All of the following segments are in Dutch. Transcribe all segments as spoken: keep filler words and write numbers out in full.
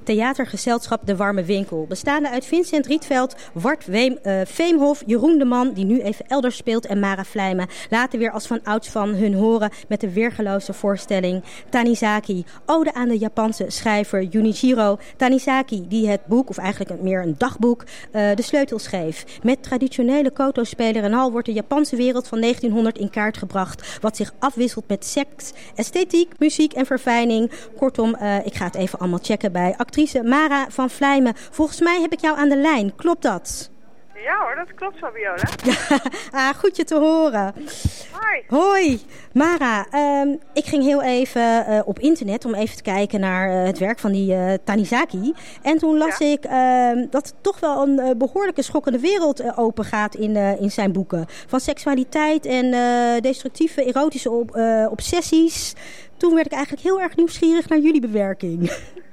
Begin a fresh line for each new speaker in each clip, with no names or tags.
theatergezelschap De Warme Winkel. Bestaande uit Vincent Rietveld, Wart Weem, uh, Veemhof, Jeroen de Man, die nu even elders speelt, en Mara Vlijmen. Laten weer als van ouds van hun horen met de weergeloze voorstelling Tanizaki. Ode aan de Japanse schrijver Junichiro Tanizaki, die het boek, of eigenlijk meer een dagboek, uh, de sleutel schreef. Met traditionele koto-speler en al wordt de Japanse wereld van negentienhonderd in kaart gebracht, wat zich afwisselt met seks, esthetiek, muziek en verfijning. Kortom, uh, ik ga het even allemaal checken bij actrice Mara van Vlijmen. Volgens mij heb ik jou aan de lijn. Klopt dat?
Ja hoor, dat klopt, Fabiola.
ah, goed je te horen.
Hoi.
Hoi. Mara, um, ik ging heel even uh, op internet om even te kijken naar uh, het werk van die uh, Tanizaki. En toen las ja. ik uh, dat het toch wel een uh, behoorlijke schokkende wereld uh, open gaat in, uh, in zijn boeken. Van seksualiteit en uh, destructieve erotische op, uh, obsessies. Toen werd ik eigenlijk heel erg nieuwsgierig naar jullie bewerking.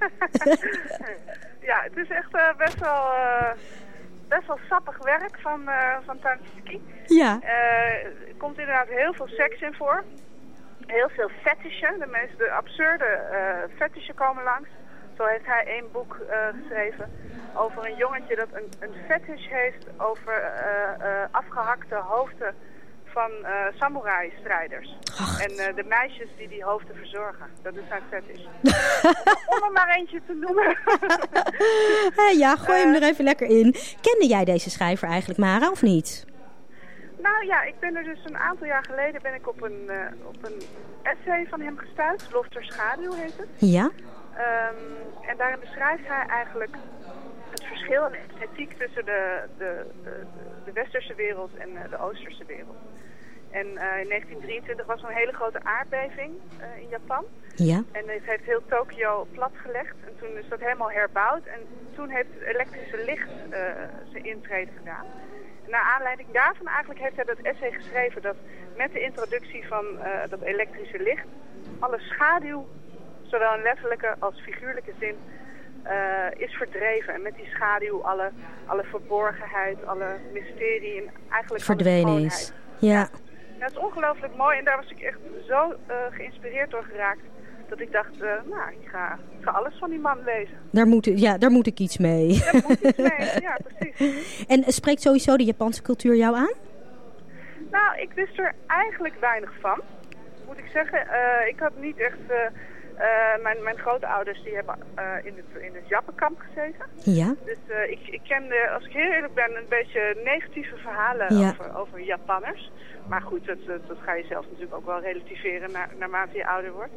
Ja, het is echt uh, best wel... Uh... best wel sappig werk van, uh, van Tanizaki.
Ja.
Uh, er komt inderdaad heel veel seks in voor. Heel veel fetishen. De meest de absurde uh, fetishen komen langs. Zo heeft hij één boek uh, geschreven over een jongetje dat een, een fetish heeft over uh, uh, afgehakte hoofden van uh, samurai-strijders. En uh, de meisjes die die hoofden verzorgen. Dat is zijn fetish. Om er maar eentje te noemen.
hey, ja, gooi hem uh, er even lekker in. Kende jij deze schrijver eigenlijk, Mara, of niet?
Nou ja, ik ben er dus een aantal jaar geleden ben ik op een, uh, op een essay van hem gestuurd. Loft ter schaduw heet het.
Ja.
Um, en daarin beschrijft hij eigenlijk het verschil in esthetiek tussen de, de, de, de westerse wereld en de oosterse wereld. En uh, in negentien drieëntwintig was er een hele grote aardbeving uh, in Japan.
Ja.
En het heeft heel Tokio platgelegd. En toen is dat helemaal herbouwd. En toen heeft het elektrische licht uh, zijn intrede gedaan. En naar aanleiding daarvan eigenlijk heeft hij dat essay geschreven dat met de introductie van uh, dat elektrische licht alle schaduw, zowel in letterlijke als figuurlijke zin, Uh, is verdreven. En met die schaduw alle, alle verborgenheid, alle mysterie en eigenlijk
verdwenen is. Ja.
Ja, dat is ongelooflijk mooi en daar was ik echt zo uh, geïnspireerd door geraakt dat ik dacht, uh, nou, ik ga, ik ga alles van die man lezen.
Daar moet, ja, daar moet ik iets mee.
Daar moet iets mee, ja, precies.
En spreekt sowieso de Japanse cultuur jou aan?
Nou, ik wist er eigenlijk weinig van, moet ik zeggen. Uh, ik had niet echt... Uh, Uh, mijn, mijn grootouders die hebben uh, in het, in het Jappenkamp gezeten.
Ja.
Dus uh, ik, ik kende, als ik heel eerlijk ben, een beetje negatieve verhalen
ja.
over, over Japanners. Maar goed, dat, dat, dat ga je zelf natuurlijk ook wel relativeren na, naarmate je ouder wordt.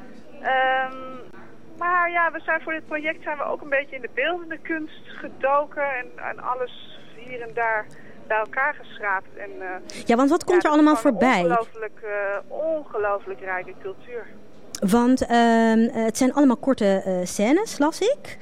Um, maar ja, we zijn voor dit project zijn we ook een beetje in de beeldende kunst gedoken. En, en alles hier en daar bij elkaar geschraapt. En, uh,
ja, want wat komt ja, er allemaal voorbij?
Ongelooflijk, uh, ongelooflijk rijke cultuur.
Want uh, het zijn allemaal korte uh, scènes, las ik.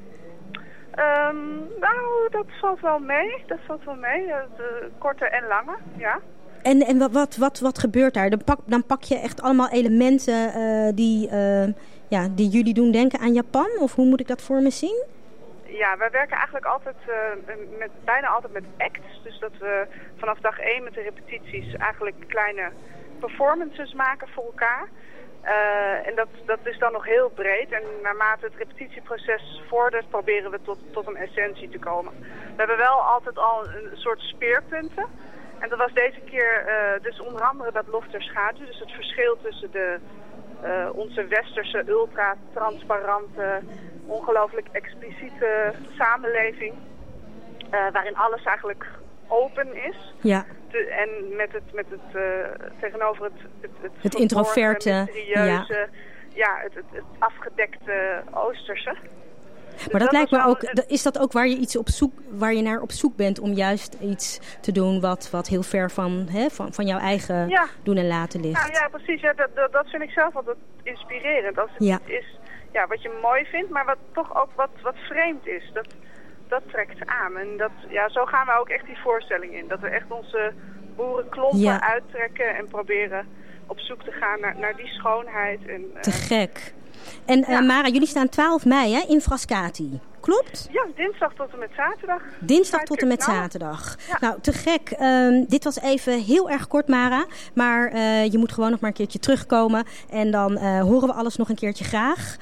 Um, nou, dat valt wel mee. Dat valt wel mee. De korte en lange, ja.
En, en wat, wat, wat, wat gebeurt daar? Dan pak, dan pak je echt allemaal elementen uh, die, uh, ja, die jullie doen denken aan Japan? Of hoe moet ik dat voor me zien?
Ja, wij werken eigenlijk altijd uh, met, bijna altijd met acts. Dus dat we vanaf dag één met de repetities eigenlijk kleine performances maken voor elkaar. Uh, en dat, dat is dan nog heel breed. En naarmate het repetitieproces vordert, proberen we tot, tot een essentie te komen. We hebben wel altijd al een soort speerpunten. En dat was deze keer uh, dus onder andere dat loft ter schaduw. Dus het verschil tussen de, uh, onze westerse, ultra-transparante, ongelooflijk expliciete samenleving. Uh, waarin alles eigenlijk open is.
Ja.
De, en met het, met het uh, tegenover het, het, het,
het introverte,
mysterieuze, ja, ja het, het, het afgedekte Oosterse.
Maar
dus
dat,
dat
lijkt me ook,
een...
is dat ook waar je iets op zoek, waar je naar op zoek bent om juist iets te doen wat, wat heel ver van, hè, van, van jouw eigen ja. doen en laten ligt?
Nou ja, precies. Ja, dat, dat, dat vind ik zelf altijd inspirerend. Als het
ja.
iets is ja, wat je mooi vindt, maar wat toch ook wat, wat vreemd is. Dat, dat trekt aan. En dat, ja, zo gaan we ook echt die voorstelling in. Dat we echt onze boerenklompen ja. uittrekken en proberen op zoek te gaan naar, naar die schoonheid. En,
te uh, gek. En ja. uh, Mara, jullie staan twaalf mei hè, in Frascati. Klopt?
Ja, dinsdag tot en met zaterdag.
Dinsdag tot en met zaterdag. Ja. Nou, te gek. Um, dit was even heel erg kort, Mara. Maar uh, je moet gewoon nog maar een keertje terugkomen. En dan uh, horen we alles nog een keertje graag.